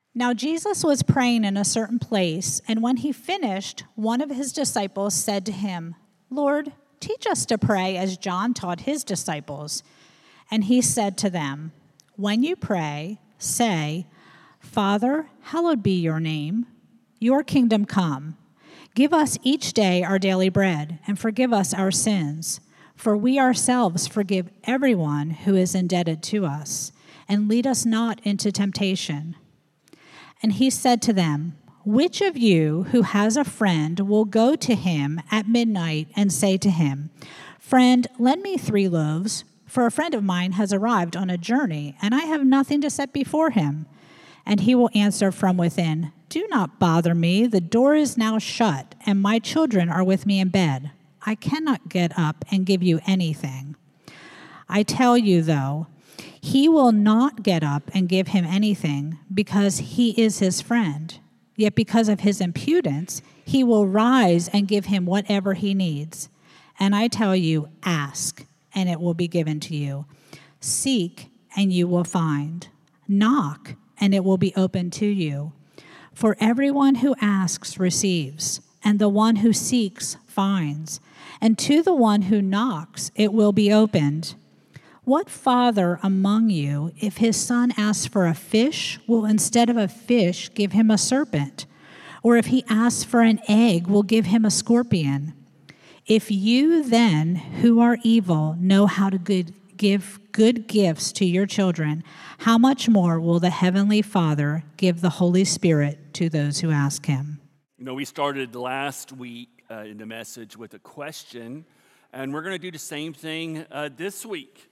Now Jesus was praying in a certain place, and when he finished, one of his disciples said to him, "Lord, teach us to pray as John taught his disciples." And he said to them, "When you pray, say, 'Father, hallowed be your name. Your kingdom come. Give us each day our daily bread, and forgive us our sins, for we ourselves forgive everyone who is indebted to us. And lead us not into temptation.'" And he said to them, "Which of you who has a friend will go to him at midnight and say to him, 'Friend, lend me 3 loaves, for a friend of mine has arrived on a journey, and I have nothing to set before him?' And he will answer from within, 'Do not bother me. The door is now shut, and my children are with me in bed. I cannot get up and give you anything.' I tell you, though, he will not get up and give him anything because he is his friend. Yet because of his impudence, he will rise and give him whatever he needs. And I tell you, ask, and it will be given to you. Seek, and you will find. Knock, and it will be opened to you. For everyone who asks receives, and the one who seeks finds, and to the one who knocks it will be opened. What father among you, if his son asks for a fish, will instead of a fish give him a serpent? Or if he asks for an egg, will give him a scorpion? If you then, who are evil, know how to give good gifts to your children, how much more will the Heavenly Father give the Holy Spirit to those who ask him?" You know, we started last week in the message with a question, and we're going to do the same thing this week.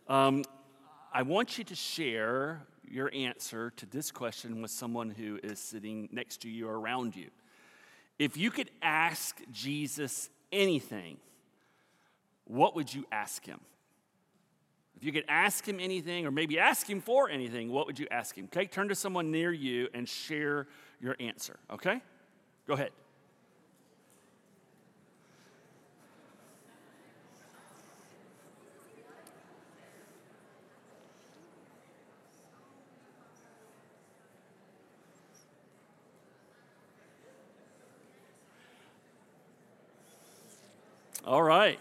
I want you to share your answer to this question with someone who is sitting next to you or around you. If you could ask Jesus anything, what would you ask him? If you could ask him anything, or maybe ask him for anything, what would you ask him? Okay, turn to someone near you and share your answer, okay? Go ahead. All right.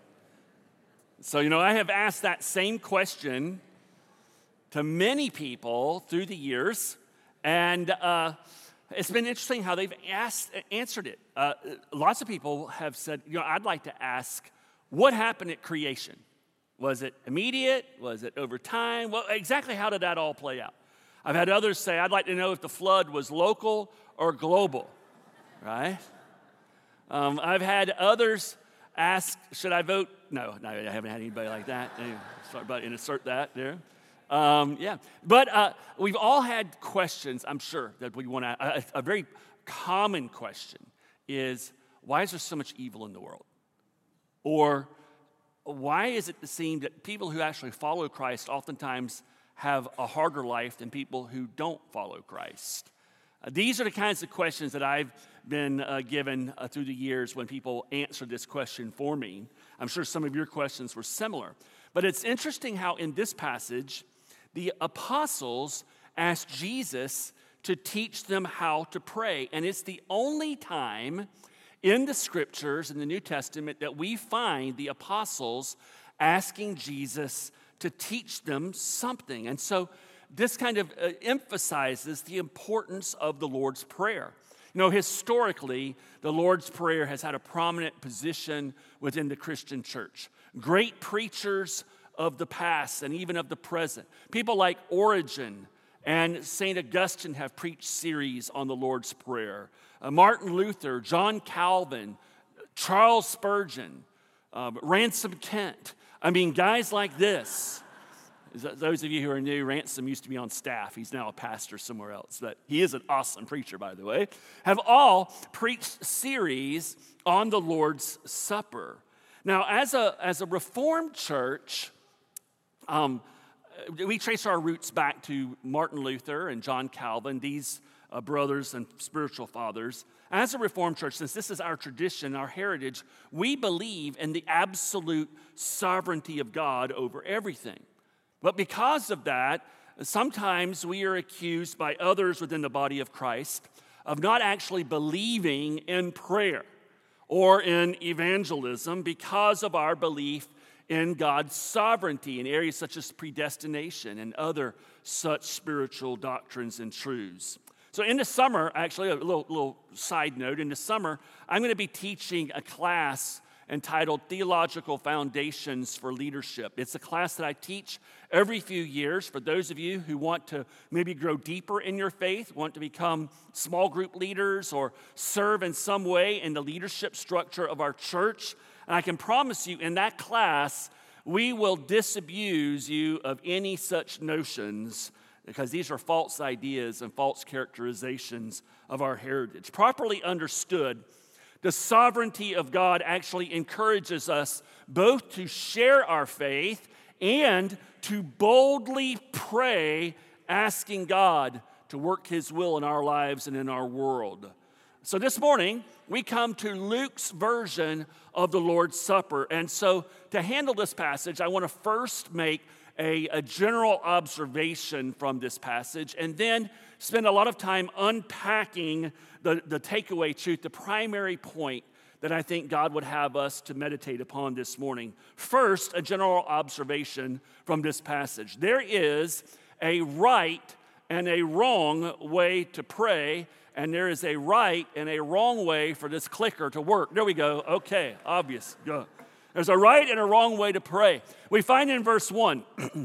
So, I have asked that same question to many people through the years, and it's been interesting how they've answered it. Lots of people have said, I'd like to ask, what happened at creation? Was it immediate? Was it over time? Well, exactly how did that all play out? I've had others say, I'd like to know if the flood was local or global, right? I've had others ask, should I vote? No, I haven't had anybody like that. Sorry about insert that there. But we've all had questions, I'm sure, that we want to. A very common question is, why is there so much evil in the world? Or why is it seem that people who actually follow Christ oftentimes have a harder life than people who don't follow Christ? These are the kinds of questions that I've been given through the years when people answer this question for me. I'm sure some of your questions were similar. But it's interesting how in this passage, the apostles asked Jesus to teach them how to pray. And it's the only time in the scriptures, in the New Testament, that we find the apostles asking Jesus to teach them something. And so this kind of emphasizes the importance of the Lord's Prayer. Historically, the Lord's Prayer has had a prominent position within the Christian church. Great preachers of the past and even of the present, people like Origen and St. Augustine have preached series on the Lord's Prayer. Martin Luther, John Calvin, Charles Spurgeon, Ransom Kent. Guys like this. Those of you who are new, Ransom used to be on staff. He's now a pastor somewhere else. But he is an awesome preacher, by the way. Have all preached series on the Lord's Supper. Now, as a Reformed church, we trace our roots back to Martin Luther and John Calvin, these brothers and spiritual fathers. As a Reformed church, since this is our tradition, our heritage, we believe in the absolute sovereignty of God over everything. But because of that, sometimes we are accused by others within the body of Christ of not actually believing in prayer or in evangelism because of our belief in God's sovereignty in areas such as predestination and other such spiritual doctrines and truths. So in the summer, actually, a little side note, in the summer, I'm going to be teaching a class entitled Theological Foundations for Leadership. It's a class that I teach every few years for those of you who want to maybe grow deeper in your faith, want to become small group leaders or serve in some way in the leadership structure of our church. And I can promise you in that class, we will disabuse you of any such notions because these are false ideas and false characterizations of our heritage. Properly understood, the sovereignty of God actually encourages us both to share our faith and to boldly pray, asking God to work His will in our lives and in our world. So this morning, we come to Luke's version of the Lord's Supper. And so to handle this passage, I want to first make a general observation from this passage and then spend a lot of time unpacking the takeaway truth, the primary point that I think God would have us to meditate upon this morning. First, a general observation from this passage. There is a right and a wrong way to pray, and there is a right and a wrong way for this clicker to work. There we go. Okay, obvious. Go. There's a right and a wrong way to pray. We find in verse 1,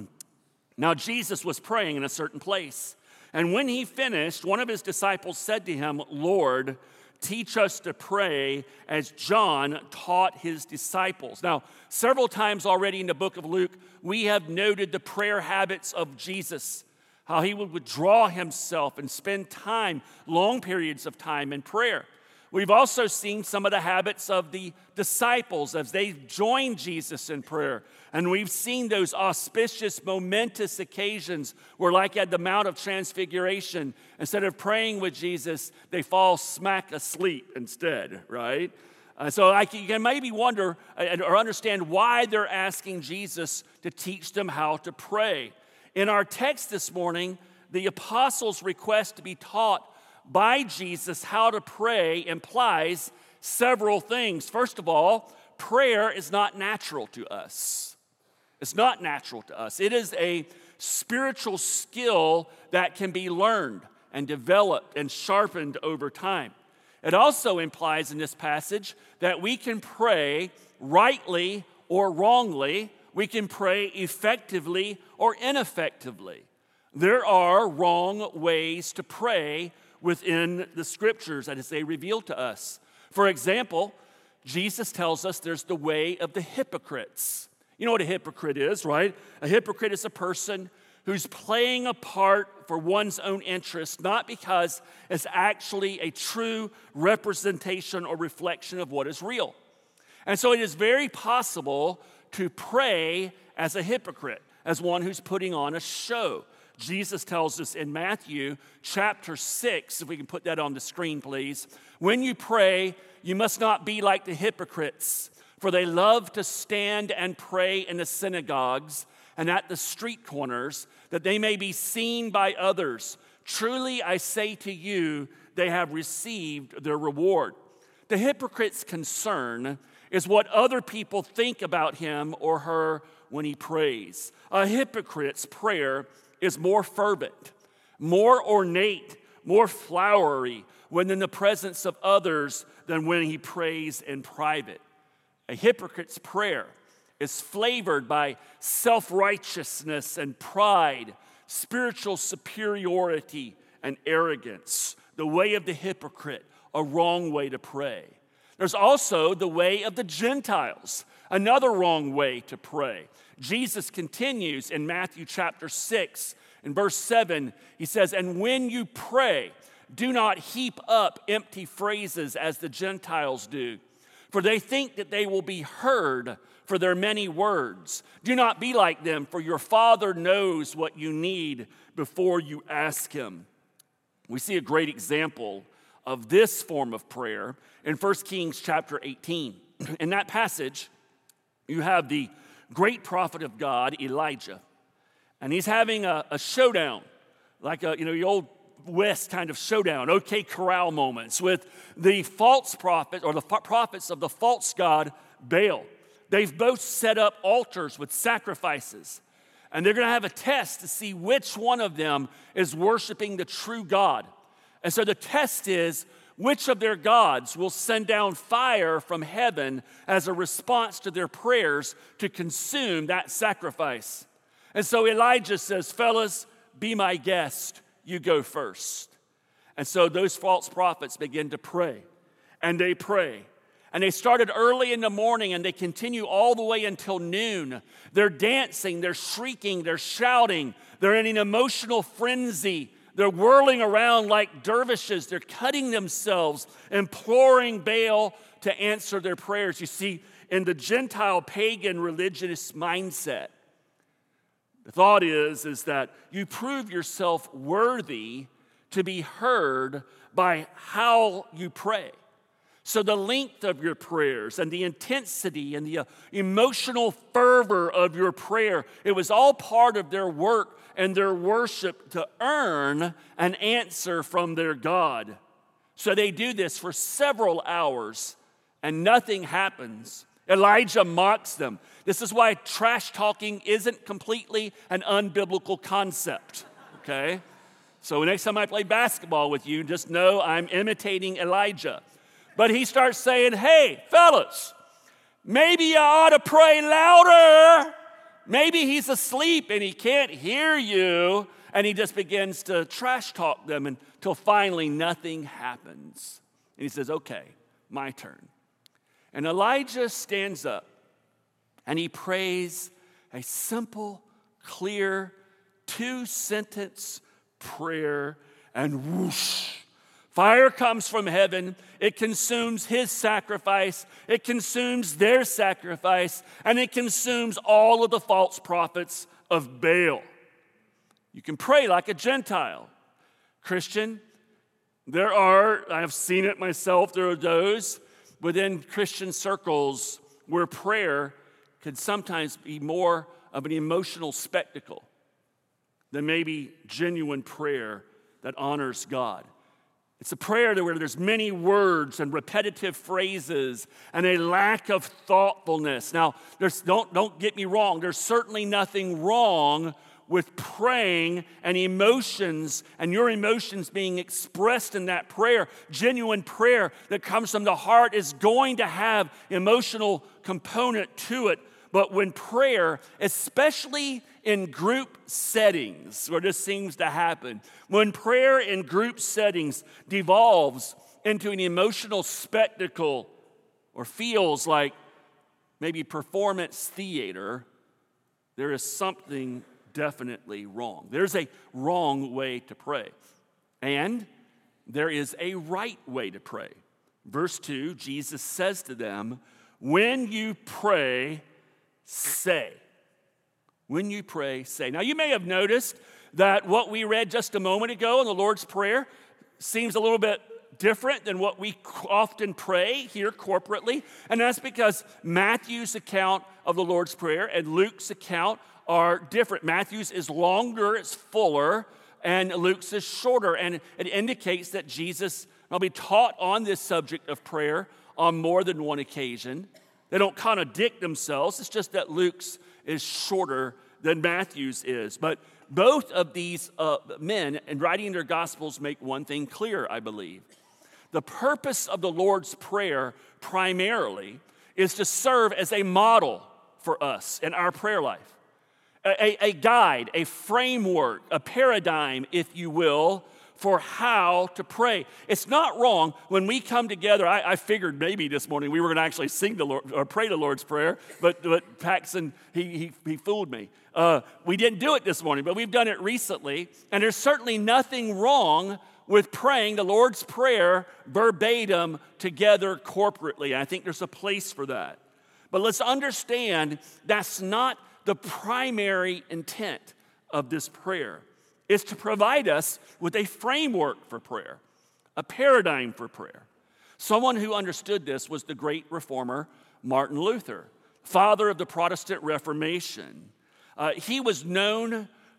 now Jesus was praying in a certain place. And when he finished, one of his disciples said to him, Lord, teach us to pray as John taught his disciples. Now, several times already in the book of Luke, we have noted the prayer habits of Jesus, how he would withdraw himself and spend time, long periods of time in prayer. We've also seen some of the habits of the disciples as they joined Jesus in prayer. And we've seen those auspicious, momentous occasions where, like at the Mount of Transfiguration, instead of praying with Jesus, they fall smack asleep instead, right? So you can maybe wonder or understand why they're asking Jesus to teach them how to pray. In our text this morning, the apostles' request to be taught by Jesus how to pray implies several things. First of all, prayer is not natural to us. It's not natural to us. It is a spiritual skill that can be learned and developed and sharpened over time. It also implies in this passage that we can pray rightly or wrongly. We can pray effectively or ineffectively. There are wrong ways to pray within the scriptures as they reveal to us. For example, Jesus tells us there's the way of the hypocrites. You know what a hypocrite is, right? A hypocrite is a person who's playing a part for one's own interest, not because it's actually a true representation or reflection of what is real. And so it is very possible to pray as a hypocrite, as one who's putting on a show. Jesus tells us in Matthew chapter 6, if we can put that on the screen, please. When you pray, you must not be like the hypocrites, for they love to stand and pray in the synagogues and at the street corners, that they may be seen by others. Truly, I say to you, they have received their reward. The hypocrite's concern is what other people think about him or her when he prays. A hypocrite's prayer is more fervent, more ornate, more flowery when in the presence of others than when he prays in private. A hypocrite's prayer is flavored by self-righteousness and pride, spiritual superiority and arrogance. The way of the hypocrite, a wrong way to pray. There's also the way of the Gentiles, another wrong way to pray. Jesus continues in Matthew chapter 6, in verse 7, he says, and when you pray, do not heap up empty phrases as the Gentiles do, for they think that they will be heard for their many words. Do not be like them, for your Father knows what you need before you ask him. We see a great example of this form of prayer in 1 Kings chapter 18. In that passage, you have the great prophet of God, Elijah. and he's having a showdown, like the old West kind of showdown, OK Corral moments with the false prophet or the prophets of the false god Baal. They've both set up altars with sacrifices, and they're going to have a test to see which one of them is worshiping the true God. And so the test is, which of their gods will send down fire from heaven as a response to their prayers to consume that sacrifice. And so Elijah says, fellas, be my guest. You go first. And so those false prophets begin to pray, and they pray. And they started early in the morning, and they continue all the way until noon. They're dancing, they're shrieking, they're shouting. They're in an emotional frenzy. They're whirling around like dervishes. They're cutting themselves, imploring Baal to answer their prayers. You see, in the Gentile pagan religious mindset, the thought is that you prove yourself worthy to be heard by how you pray. So the length of your prayers and the intensity and the emotional fervor of your prayer, it was all part of their work and their worship to earn an answer from their God. So they do this for several hours and nothing happens. Elijah mocks them. This is why trash talking isn't completely an unbiblical concept, okay? So next time I play basketball with you, just know I'm imitating Elijah. But he starts saying, hey, fellas, maybe you ought to pray louder. Maybe he's asleep and he can't hear you. And he just begins to trash talk them until finally nothing happens. And he says, okay, my turn. And Elijah stands up and he prays a simple, clear, 2-sentence prayer, and whoosh, fire comes from heaven. It consumes his sacrifice. It consumes their sacrifice. And it consumes all of the false prophets of Baal. You can pray like a Gentile. Christian, I've seen it myself, there are those within Christian circles where prayer could sometimes be more of an emotional spectacle than maybe genuine prayer that honors God. It's a prayer where there's many words and repetitive phrases and a lack of thoughtfulness. Now, don't get me wrong. There's certainly nothing wrong with praying and emotions and your emotions being expressed in that prayer. Genuine prayer that comes from the heart is going to have emotional component to it. But when prayer, especially in group settings, where this seems to happen, when prayer in group settings devolves into an emotional spectacle or feels like maybe performance theater, there is something definitely wrong. There's a wrong way to pray. And there is a right way to pray. Verse 2, Jesus says to them, when you pray, say. When you pray, say. Now, you may have noticed that what we read just a moment ago in the Lord's Prayer seems a little bit different than what we often pray here corporately. And that's because Matthew's account of the Lord's Prayer and Luke's account are different. Matthew's is longer, it's fuller, and Luke's is shorter. And it indicates that Jesus will be taught on this subject of prayer on more than one occasion. They don't contradict themselves. It's just that Luke's is shorter than Matthew's is. But both of these men, in writing their Gospels, make one thing clear, I believe. The purpose of the Lord's Prayer primarily is to serve as a model for us in our prayer life. A guide, a framework, a paradigm, if you will, for how to pray. It's not wrong when we come together. I figured maybe this morning we were going to actually sing the Lord or pray the Lord's Prayer, but Paxton, he fooled me. We didn't do it this morning, but we've done it recently, and there's certainly nothing wrong with praying the Lord's Prayer verbatim together corporately. I think there's a place for that. But let's understand that's not the primary intent of this prayer. Is to provide us with a framework for prayer, a paradigm for prayer. Someone who understood this was the great reformer Martin Luther, father of the Protestant Reformation. He was known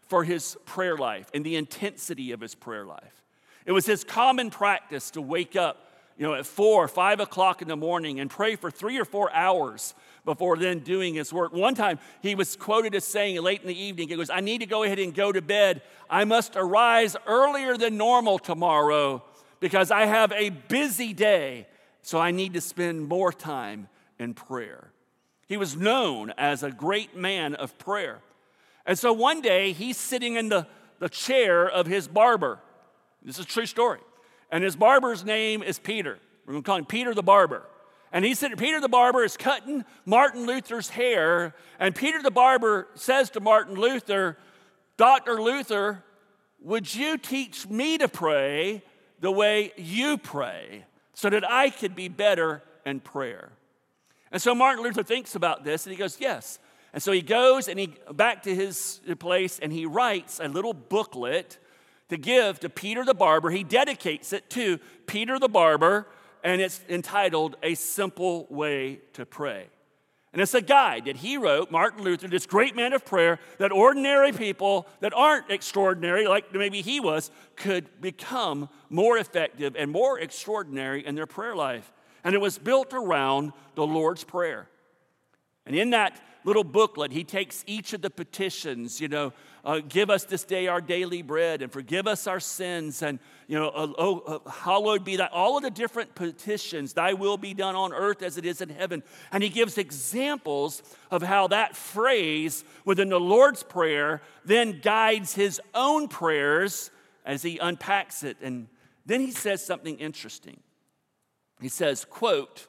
for his prayer life and the intensity of his prayer life. It was his common practice to wake up, at 4 or 5 o'clock in the morning and pray for 3 or 4 hours before then doing his work. One time he was quoted as saying late in the evening, he goes, "I need to go ahead and go to bed. I must arise earlier than normal tomorrow because I have a busy day, so I need to spend more time in prayer." He was known as a great man of prayer. And so one day he's sitting in the chair of his barber. This is a true story. And his barber's name is Peter. We're going to call him Peter the barber. And Peter the barber is cutting Martin Luther's hair. And Peter the barber says to Martin Luther, "Dr. Luther, would you teach me to pray the way you pray so that I could be better in prayer?" And so Martin Luther thinks about this and he goes, "Yes." And so he goes back to his place and he writes a little booklet to give to Peter the barber. He dedicates it to Peter the barber, and it's entitled "A Simple Way to Pray." And it's a guide that he wrote, Martin Luther, this great man of prayer, that ordinary people that aren't extraordinary, like maybe he was, could become more effective and more extraordinary in their prayer life. And it was built around the Lord's Prayer. And in that little booklet, he takes each of the petitions, give us this day our daily bread and forgive us our sins and, hallowed be thy, all of the different petitions, thy will be done on earth as it is in heaven. And he gives examples of how that phrase within the Lord's Prayer then guides his own prayers as he unpacks it. And then he says something interesting. He says, quote,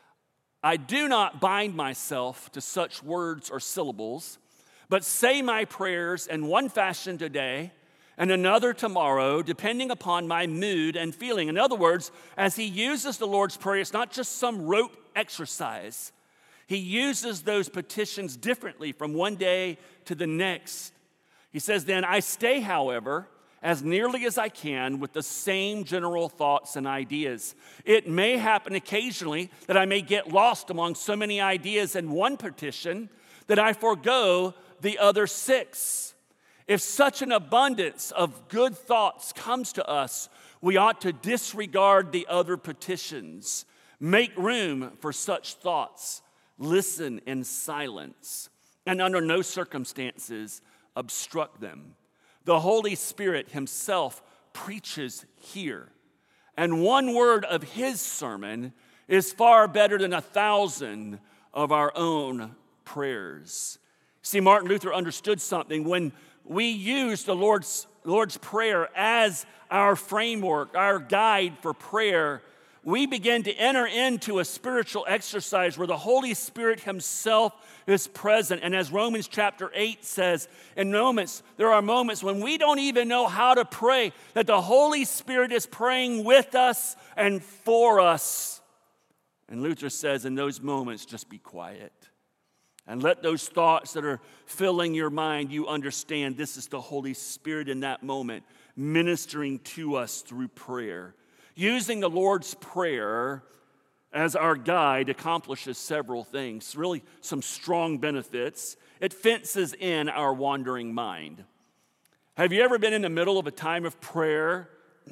"I do not bind myself to such words or syllables, but say my prayers in one fashion today and another tomorrow, depending upon my mood and feeling." In other words, as he uses the Lord's Prayer, it's not just some rote exercise. He uses those petitions differently from one day to the next. He says, "Then I stay, however, as nearly as I can with the same general thoughts and ideas. It may happen occasionally that I may get lost among so many ideas in one petition that I forego the other 6. If such an abundance of good thoughts comes to us, we ought to disregard the other petitions. Make room for such thoughts. Listen in silence, and under no circumstances obstruct them. The Holy Spirit himself preaches here, and one word of his sermon is far better than 1,000 of our own prayers." See, Martin Luther understood something. When we use the Lord's Prayer as our framework, our guide for prayer, we begin to enter into a spiritual exercise where the Holy Spirit himself is present. And as Romans chapter 8 says, there are moments when we don't even know how to pray, that the Holy Spirit is praying with us and for us. And Luther says, in those moments, just be quiet. And let those thoughts that are filling your mind, you understand this is the Holy Spirit in that moment ministering to us through prayer. Using the Lord's Prayer as our guide accomplishes several things, really some strong benefits. It fences in our wandering mind. Have you ever been in the middle of a time of prayer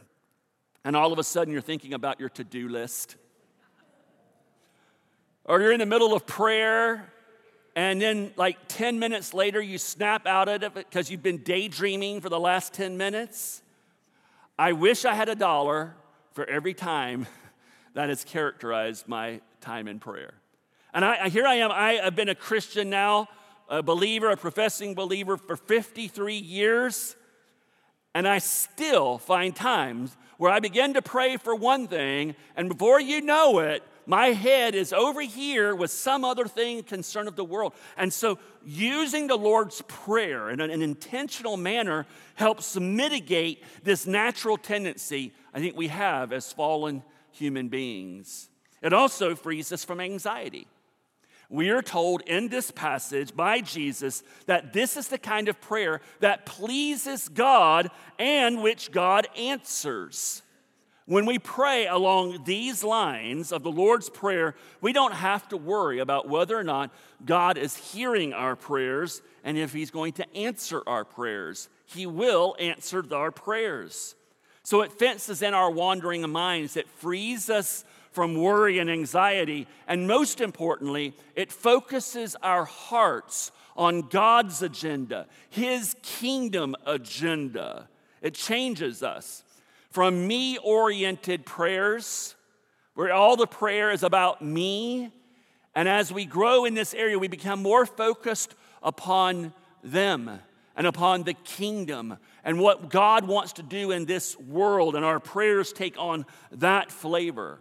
and all of a sudden you're thinking about your to-do list? Or you're in the middle of prayer and then like 10 minutes later you snap out of it because you've been daydreaming for the last 10 minutes? I wish I had $1 for every time that has characterized my time in prayer. And here I am. I have been a Christian now, a believer, a professing believer for 53 years, and I still find times where I begin to pray for one thing, and before you know it, my head is over here with some other thing concern of the world. And so using the Lord's Prayer in an intentional manner helps mitigate this natural tendency I think we have as fallen human beings. It also frees us from anxiety. We are told in this passage by Jesus that this is the kind of prayer that pleases God and which God answers. When we pray along these lines of the Lord's Prayer, we don't have to worry about whether or not God is hearing our prayers and if He's going to answer our prayers. He will answer our prayers. So it fences in our wandering minds. It frees us from worry and anxiety. And most importantly, it focuses our hearts on God's agenda, His kingdom agenda. It changes us from me-oriented prayers, where all the prayer is about me. And as we grow in this area, we become more focused upon them and upon the kingdom and what God wants to do in this world. And our prayers take on that flavor.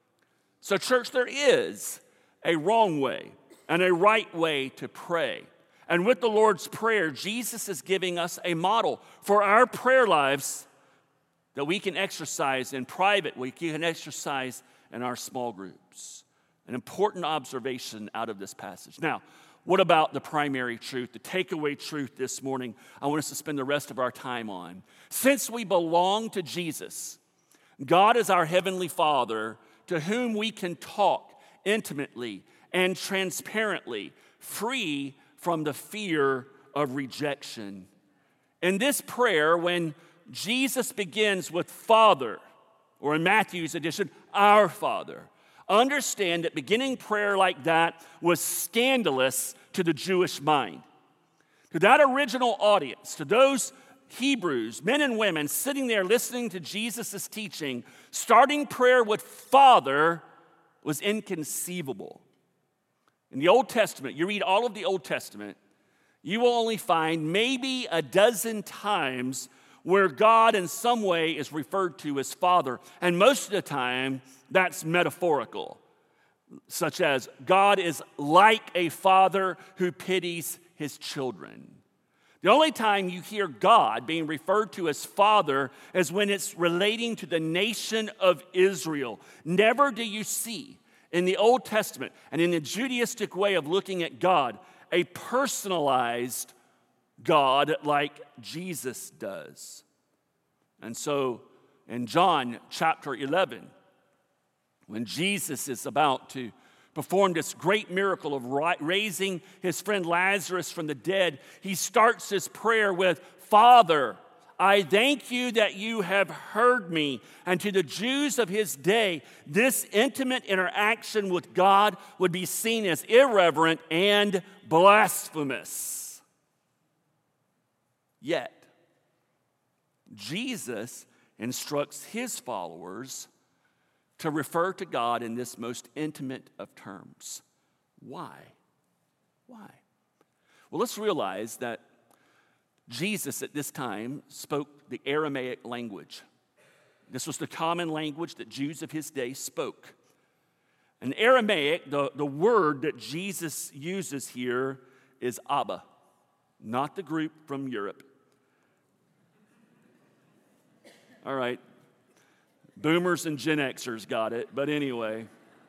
So, church, there is a wrong way and a right way to pray. And with the Lord's Prayer, Jesus is giving us a model for our prayer lives that we can exercise in private, we can exercise in our small groups. An important observation out of this passage. Now, what about the primary truth, the takeaway truth this morning I want us to spend the rest of our time on? Since we belong to Jesus, God is our Heavenly Father to whom we can talk intimately and transparently, free from the fear of rejection. In this prayer, when Jesus begins with Father, or in Matthew's edition, Our Father, understand that beginning prayer like that was scandalous to the Jewish mind. To that original audience, to those Hebrews, men and women sitting there listening to Jesus' teaching, starting prayer with Father was inconceivable. In the Old Testament, you read all of the Old Testament, you will only find maybe a dozen times where God in some way is referred to as Father. And most of the time, that's metaphorical, such as God is like a father who pities his children. The only time you hear God being referred to as Father is when it's relating to the nation of Israel. Never do you see in the Old Testament and in the Judaistic way of looking at God a personalized God like Jesus does. And so in John chapter 11, when Jesus is about to perform this great miracle of raising his friend Lazarus from the dead, he starts his prayer with, Father, I thank you that you have heard me. And to the Jews of his day, this intimate interaction with God would be seen as irreverent and blasphemous. Yet, Jesus instructs his followers to refer to God in this most intimate of terms. Why? Why? Well, let's realize that Jesus at this time spoke the Aramaic language. This was the common language that Jews of his day spoke. In Aramaic, the word that Jesus uses here is Abba, not the group from Europe. All right, boomers and Gen Xers got it, but anyway.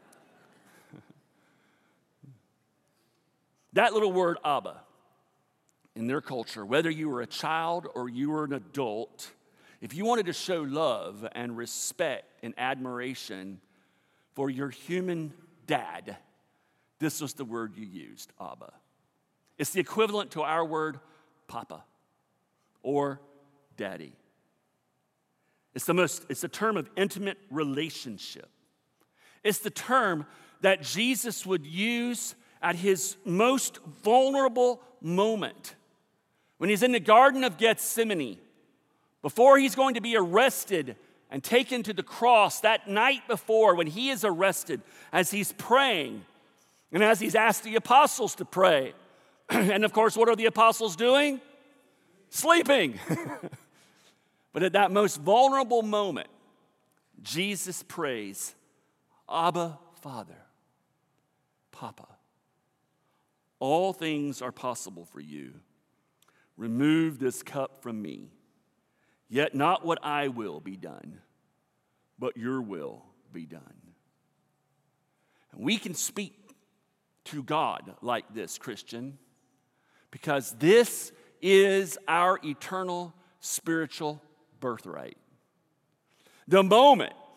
That little word Abba, in their culture, whether you were a child or you were an adult, if you wanted to show love and respect and admiration for your human dad, this was the word you used, Abba. It's the equivalent to our word Papa or Daddy. It's the term of intimate relationship. It's the term that Jesus would use at his most vulnerable moment. When he's in the Garden of Gethsemane, before he's going to be arrested and taken to the cross, that night before when he is arrested, as he's praying, and as he's asked the apostles to pray. And of course, what are the apostles doing? Sleeping. But at that most vulnerable moment, Jesus prays, Abba, Father, Papa, all things are possible for you. Remove this cup from me. Yet not what I will be done, but your will be done. And we can speak to God like this, Christian, because this is our eternal spiritual birthright. The moment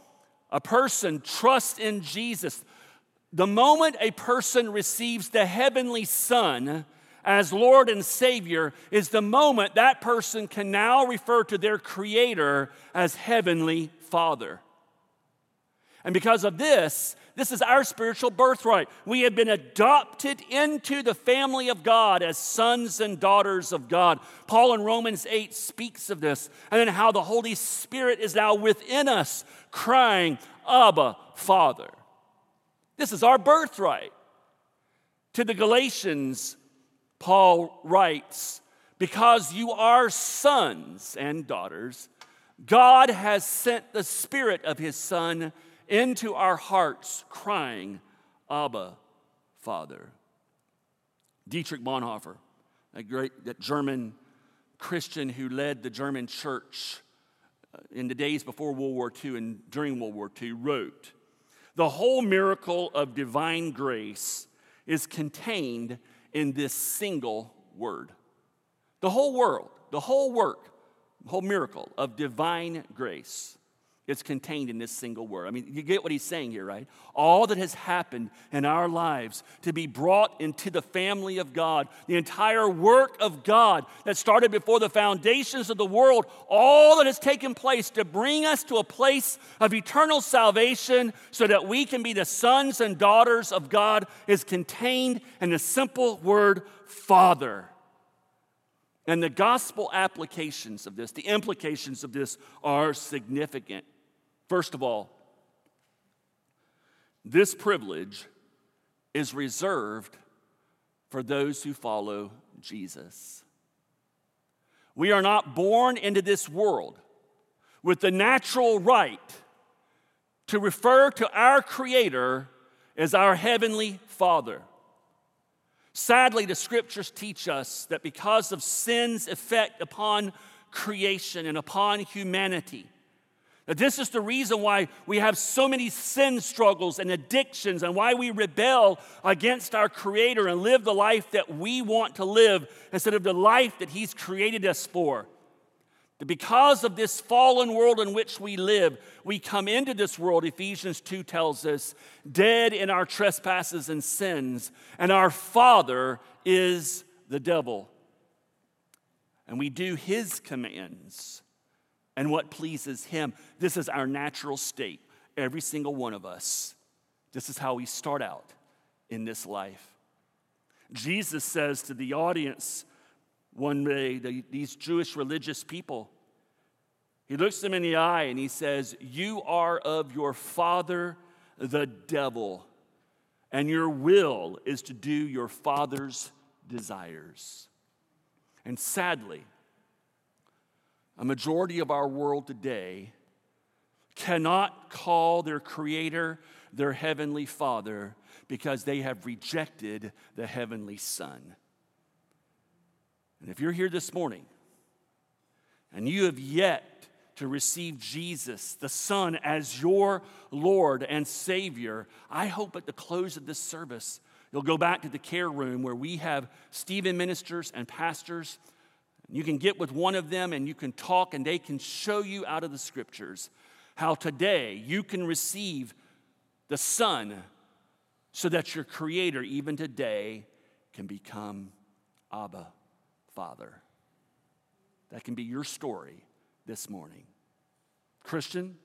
a person trusts in Jesus, the moment a person receives the heavenly Son as Lord and Savior is the moment that person can now refer to their Creator as Heavenly Father. And because of this is our spiritual birthright. We have been adopted into the family of God as sons and daughters of God. Paul in Romans 8 speaks of this, and then how the Holy Spirit is now within us, crying, Abba, Father. This is our birthright. To the Galatians, Paul writes, because you are sons and daughters, God has sent the Spirit of His Son into our hearts, crying, Abba, Father. Dietrich Bonhoeffer, that German Christian who led the German church in the days before World War II and during World War II, wrote, the whole miracle of divine grace is contained in this single word. The whole world, the whole work, the whole miracle of divine grace is contained in this single word. I mean, you get what he's saying here, right? All that has happened in our lives to be brought into the family of God, the entire work of God that started before the foundations of the world, all that has taken place to bring us to a place of eternal salvation so that we can be the sons and daughters of God is contained in the simple word Father. And the gospel applications of this, the implications of this are significant. First of all, this privilege is reserved for those who follow Jesus. We are not born into this world with the natural right to refer to our Creator as our Heavenly Father. Sadly, the Scriptures teach us that because of sin's effect upon creation and upon humanity, that this is the reason why we have so many sin struggles and addictions and why we rebel against our Creator and live the life that we want to live instead of the life that He's created us for. That because of this fallen world in which we live, we come into this world, Ephesians 2 tells us, dead in our trespasses and sins, and our father is the devil. And we do his commands and what pleases him. This is our natural state, every single one of us. This is how we start out in this life. Jesus says to the audience one day, these Jewish religious people, he looks them in the eye and he says, you are of your father, the devil, and your will is to do your father's desires. And sadly, a majority of our world today cannot call their Creator their Heavenly Father because they have rejected the Heavenly Son. And if you're here this morning and you have yet to receive Jesus, the Son, as your Lord and Savior, I hope at the close of this service, you'll go back to the care room where we have Stephen ministers and pastors. You can get with one of them and you can talk and they can show you out of the Scriptures how today you can receive the Son so that your Creator even today can become Abba, Father. That can be your story this morning. Christian,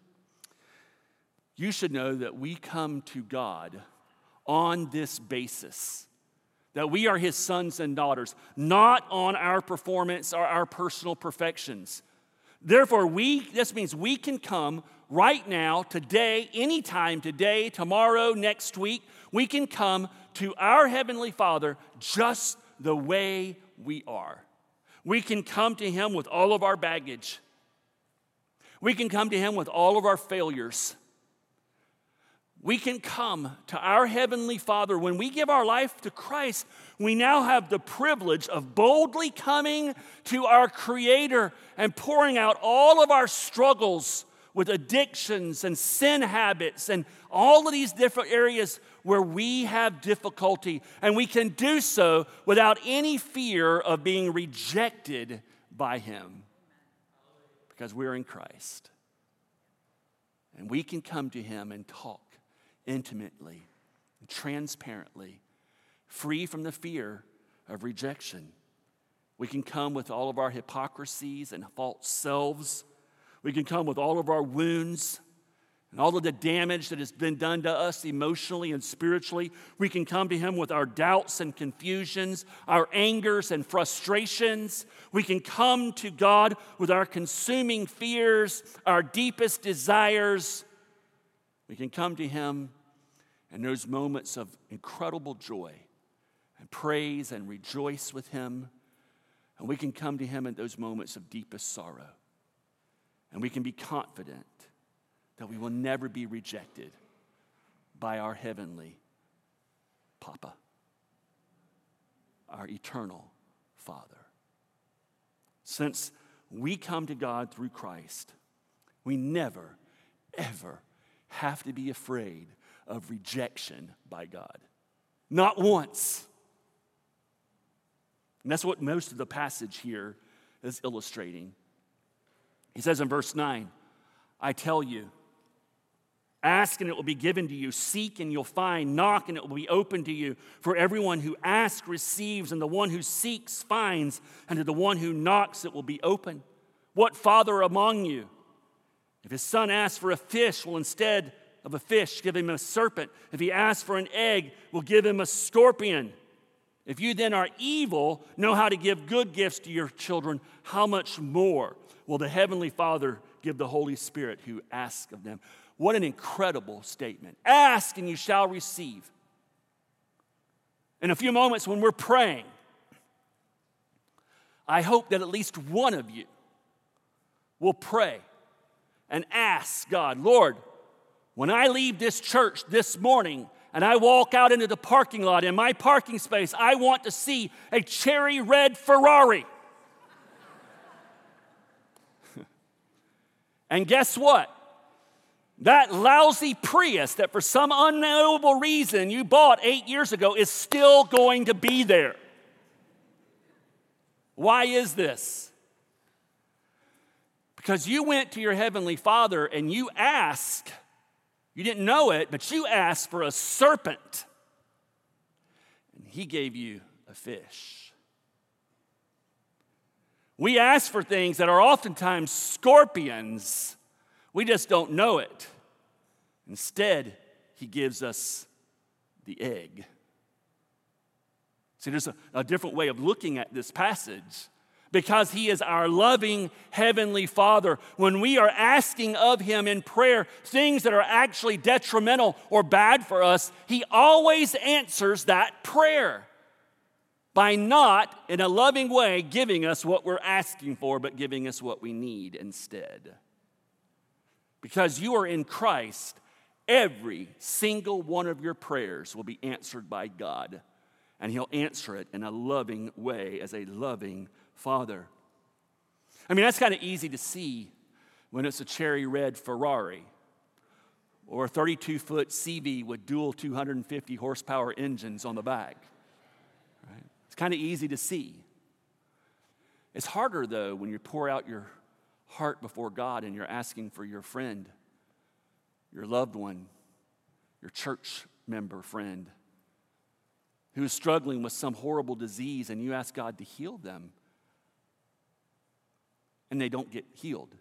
you should know that we come to God on this basis, that we are His sons and daughters, not on our performance or our personal perfections. Therefore, this means we can come right now, today, anytime, today, tomorrow, next week. We can come to our Heavenly Father just the way we are. We can come to Him with all of our baggage. We can come to Him with all of our failures. We can come to our Heavenly Father. When we give our life to Christ, we now have the privilege of boldly coming to our Creator and pouring out all of our struggles with addictions and sin habits and all of these different areas where we have difficulty. And we can do so without any fear of being rejected by Him because we're in Christ. And we can come to him and talk intimately, transparently, free from the fear of rejection. We can come with all of our hypocrisies and false selves. We can come with all of our wounds and all of the damage that has been done to us emotionally and spiritually. We can come to him with our doubts and confusions, our angers and frustrations. We can come to God with our consuming fears, our deepest desires. We can come to him in those moments of incredible joy and praise and rejoice with him. And we can come to him in those moments of deepest sorrow. And we can be confident that we will never be rejected by our heavenly Papa, our eternal Father. Since we come to God through Christ, we never, ever have to be afraid of rejection by God. Not once. And that's what most of the passage here is illustrating. He says in verse 9, I tell you, ask and it will be given to you. Seek and you'll find. Knock and it will be open to you. For everyone who asks receives, and the one who seeks finds, and to the one who knocks it will be open. What father among you, if his son asks for a fish, will instead of a fish give him a serpent? If he asks for an egg, will give him a scorpion? If you then are evil, know how to give good gifts to your children, how much more will the Heavenly Father give the Holy Spirit who asks of them? What an incredible statement. Ask and you shall receive. In a few moments when we're praying, I hope that at least one of you will pray and ask God, Lord, when I leave this church this morning and I walk out into the parking lot, in my parking space, I want to see a cherry red Ferrari. And guess what? That lousy Prius that for some unknowable reason you bought 8 years ago is still going to be there. Why is this? Because you went to your Heavenly Father and you asked, you didn't know it, but you asked for a serpent. And he gave you a fish. We ask for things that are oftentimes scorpions. We just don't know it. Instead, he gives us the egg. See, there's a different way of looking at this passage. Because he is our loving Heavenly Father. When we are asking of him in prayer things that are actually detrimental or bad for us, he always answers that prayer by not, in a loving way, giving us what we're asking for, but giving us what we need instead. Because you are in Christ, every single one of your prayers will be answered by God. And he'll answer it in a loving way as a loving Father. I mean, that's kind of easy to see when it's a cherry red Ferrari or a 32-foot CV with dual 250 horsepower engines on the back. Right? It's kind of easy to see. It's harder, though, when you pour out your heart before God and you're asking for your friend, your loved one, your church member friend who is struggling with some horrible disease, and you ask God to heal them. And they don't get healed.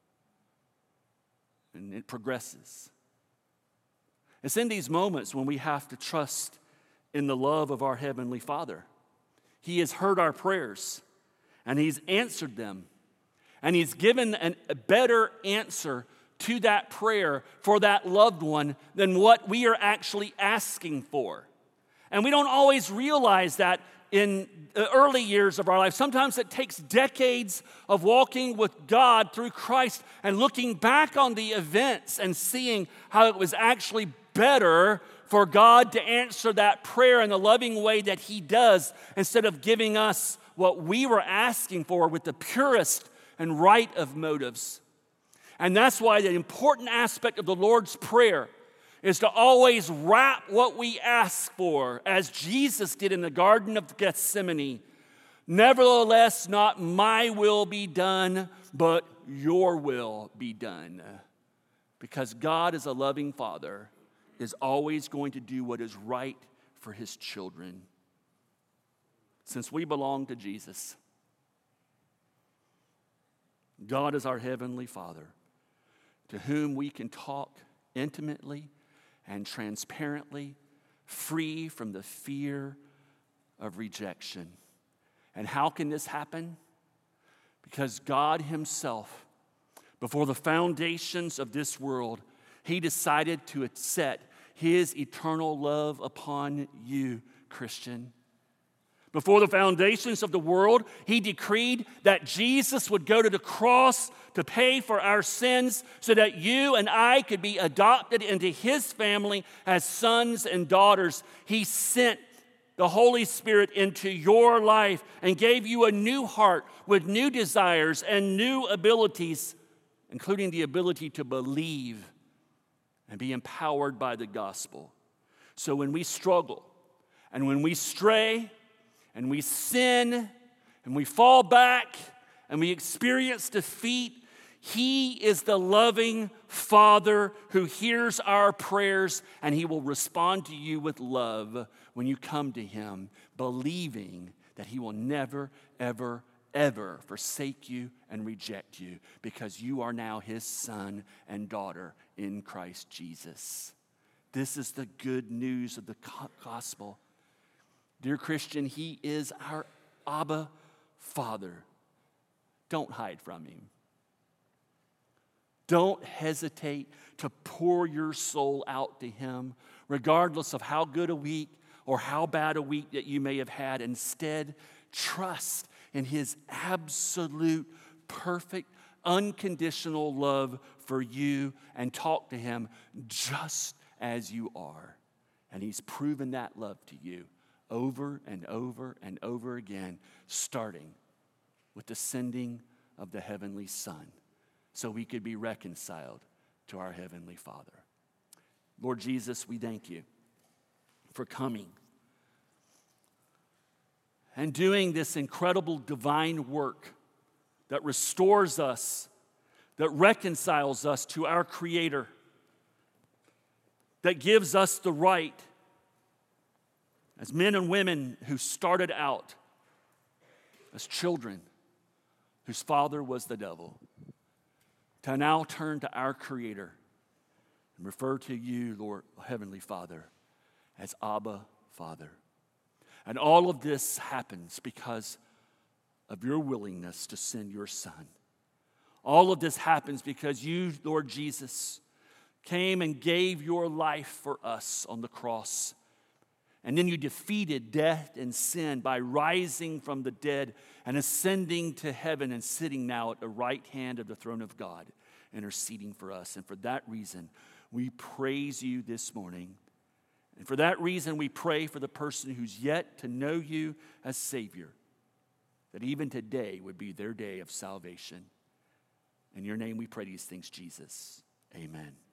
And it progresses. It's in these moments when we have to trust in the love of our Heavenly Father. He has heard our prayers, and he's answered them. And he's given a better answer to that prayer for that loved one than what we are actually asking for. And we don't always realize that in the early years of our life. Sometimes it takes decades of walking with God through Christ and looking back on the events and seeing how it was actually better for God to answer that prayer in the loving way that he does, instead of giving us what we were asking for with the purest and right of motives. And that's why the important aspect of the Lord's Prayer is to always wrap what we ask for, as Jesus did in the Garden of Gethsemane. Nevertheless, not my will be done, but your will be done. Because God, as a loving Father, is always going to do what is right for his children. Since we belong to Jesus, God is our heavenly Father, to whom we can talk intimately and transparently, free from the fear of rejection. And how can this happen? Because God himself, before the foundations of this world, he decided to set his eternal love upon you, Christian. Before the foundations of the world, he decreed that Jesus would go to the cross to pay for our sins so that you and I could be adopted into his family as sons and daughters. He sent the Holy Spirit into your life and gave you a new heart with new desires and new abilities, including the ability to believe and be empowered by the gospel. So when we struggle and when we stray and we sin and we fall back and we experience defeat, he is the loving Father who hears our prayers, and he will respond to you with love when you come to him, believing that he will never, ever, ever forsake you and reject you, because you are now his son and daughter in Christ Jesus. This is the good news of the gospel. Dear Christian, he is our Abba Father. Don't hide from him. Don't hesitate to pour your soul out to him, regardless of how good a week or how bad a week that you may have had. Instead, trust in his absolute, perfect, unconditional love for you and talk to him just as you are. And he's proven that love to you over and over and over again, starting with the sending of the heavenly Son, so we could be reconciled to our heavenly Father. Lord Jesus, we thank you for coming and doing this incredible divine work that restores us, that reconciles us to our Creator, that gives us the right, as men and women who started out as children whose father was the devil, to now turn to our Creator and refer to you, Lord, Heavenly Father, as Abba, Father. And all of this happens because of your willingness to send your Son. All of this happens because you, Lord Jesus, came and gave your life for us on the cross. And then you defeated death and sin by rising from the dead and ascending to heaven and sitting now at the right hand of the throne of God, interceding for us. And for that reason, we praise you this morning. And for that reason, we pray for the person who's yet to know you as Savior, that even today would be their day of salvation. In your name we pray these things, Jesus. Amen.